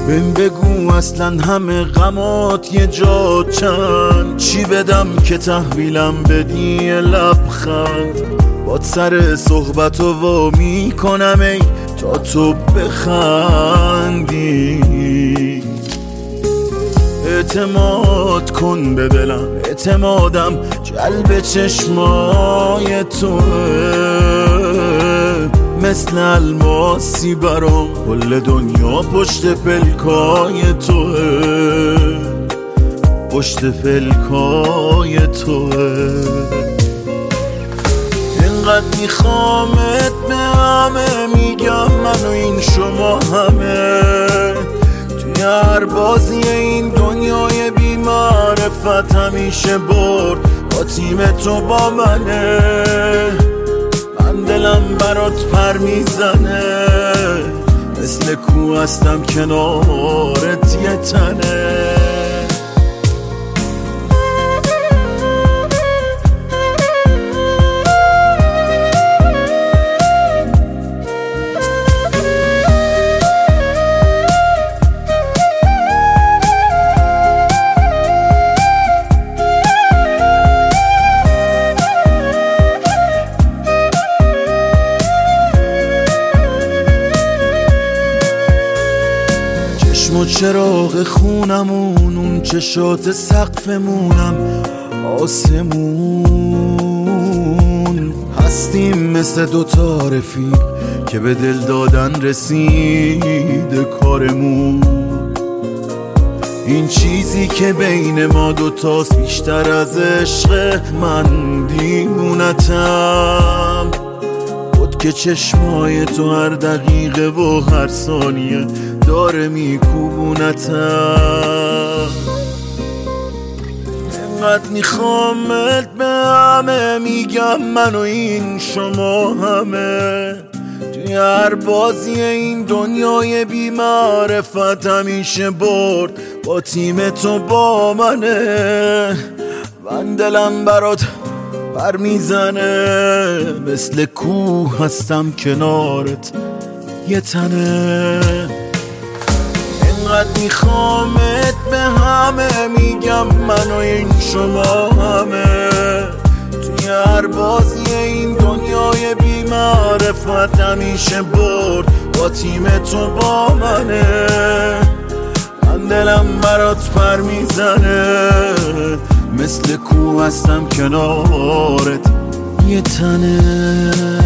بهم بگو اصلا همه غمات یه جا چند، چی بدم که تحویلم بدی یه لبخند. باد سر صحبتو وا میکنم ای تا تو بخندی. اعتماد کن به دلم، اعتمادم جلب چشمای توه، مثل الماسی برام کل دنیا پشت پلکای توه، پشت پلکای توه. اینقدر میخوامت به همه میگم من و این شما همه، توی هر بازی این دنیای بی معرفت همیشه برد با تیم تو با منه. من دلم برات پر میزنه، مثل کوه هستم کنارت یه تنه. چشم و چراغ خونمون، اون چشات سقفمونم آسمون، هستیم مثل دوتا رفیق که به دل دادن رسیده کارمون. این چیزی که بین ما دوتاست بیشتر از عشق، من دیوونتم بود که چشمای تو هر دقیقه و هر ثانیه داره میکوبونتم. اینقدر میخوامت به همه میگم من و این شما همه، توی هر بازی این دنیای بی معرفت همیشه برد با تیم تو با منه. من دلم برات پر میزنه، مثل کوه هستم کنارت یه تنه. اینقدر میخوامت به همه میگم من و این شما همه، توی هر بازی این دنیای بی معرفت همیشه برد با تیم تو با منه. من دلم برات پر میزنه، مثل کوه هستم کنارت یه تنه.